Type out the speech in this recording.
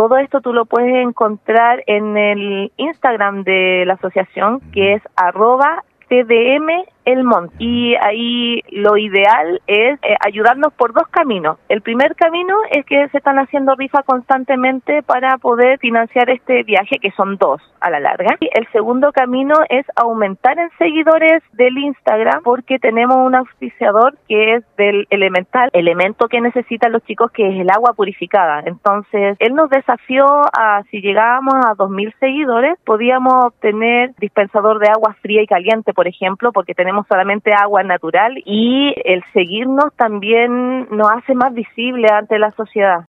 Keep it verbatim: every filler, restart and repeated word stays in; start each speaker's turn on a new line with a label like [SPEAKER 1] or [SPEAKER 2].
[SPEAKER 1] todo esto tú lo puedes encontrar en el Instagram de la asociación, que es arroba T D M El Monte, y ahí lo ideal es eh, ayudarnos por dos caminos. El primer camino es que se están haciendo rifas constantemente para poder financiar este viaje, que son dos a la larga. Y el segundo camino es aumentar en seguidores del Instagram, porque tenemos un auspiciador que es del elemental, elemento que necesitan los chicos, que es el agua purificada. Entonces, él nos desafió a, si llegábamos a dos mil seguidores, podíamos obtener dispensador de agua fría y caliente, por ejemplo, porque tenemos solamente agua natural, y el seguirnos también nos hace más visible ante la sociedad.